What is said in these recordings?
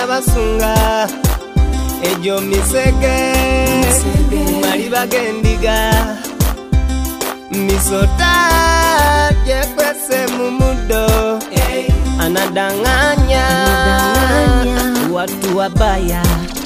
basunga ejo misege maliba gendiga misota jekwese mumudo anadanganya watu wabaya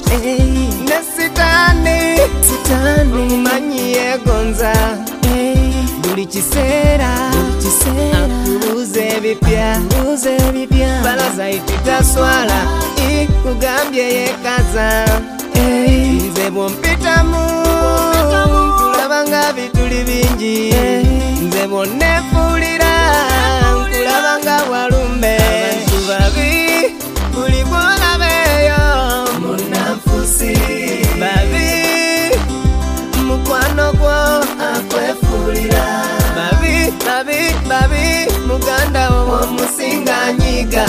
nesitani manyie gonza buli kiseera akubuze bipya balaza ititaswala ikugambye yekaza nze bwompitamu nkulabanga bituli bingi nze bwonnefuulira nkulabanga walumbe abantu babi buli gwolabeeyo munnanfuusi babi mukwano gwo akwefuulira babi muganda wo omusinga nyiga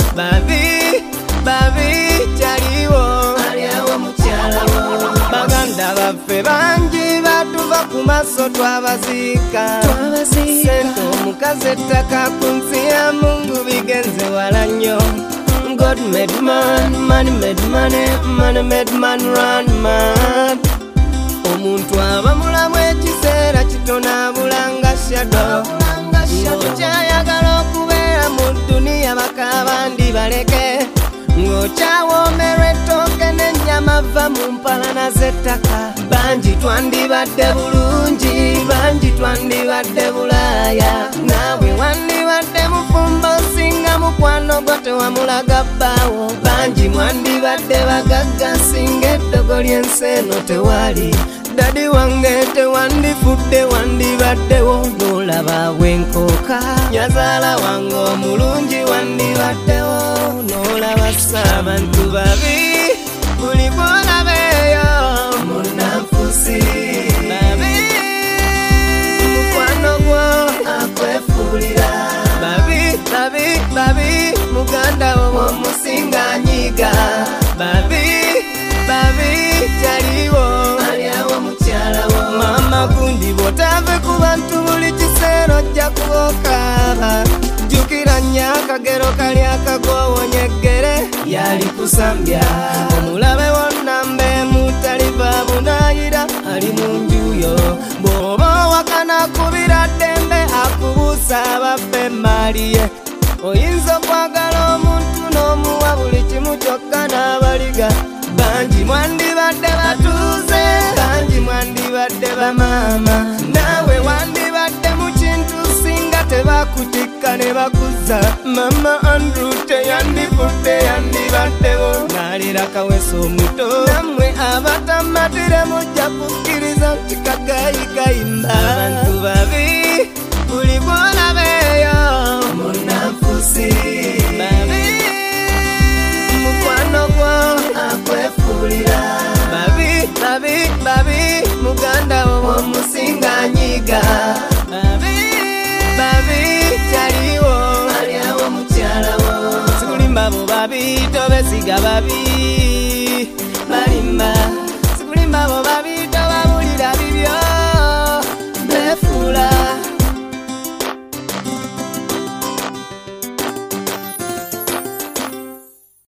babi kyaliwo aliawo mukyalawo baganda baffe bangi batuva ku maso twabaziika sente omukazi ettaka ku nsi ya Mungu bigenze wala nnyo God made man, money made money, money made man run mad. Omuntu aba mulamu ekiseera kitono abulanga shadow ng'okyayagala okubeera mu duniya bakabandi baleke ng'okyawoomerwa ettooke n'ennyama va mu mpalana z'ettaka bangi twandibadde bulungi bangi twandibadde bulaaya naawe wandibadde mufumbo singa mukwano gwo tewamulaga bbaawo bangi mwandibadde bagagga singa eddogo ly'ensi eno tewali dadi wange tewandifudde wandibaddewo n'olaba bwenkooka nyazaala wange omulungi wandibaddewo n'olaba abantu babi buli gwolabeeyo munnanfuusi babi mukwano gwo akwefuulira babi muganda wo omusinga nyiga babi kyaliwo aliawo mukyalawo mama gundi bwotave ku bantu buli kiseera ojja kubokaaba jjukira nnyo akagero kali akagwowonya eggere yali kusambya omulabe wonnamba emu taliva bunaayira ali mu njuyo bw'oba owakana kubira ddembe akubuusa abaffe emmaliye oyinza okwagala omuntu n'omuwa buli kimu kyokka n'abaliga bangi mwandibadde batuuze bangi mwandibadde bamaama naawe wandibadde mu kintu singa tebakutikka ne bakuza mama Andrew teyandifudde yandibaddewo naalira kaweso omuto nammwe abatamatire mujja kukkiriza nti kagayi kayimba abantu babi buli gwolabeeyo munnanfuusi babi mukwano gwo akwefuulira babi muganda wo omusinga nyiga babi kyaliwo aliawo mukyalawo sikulimba bo babi tobesiga babi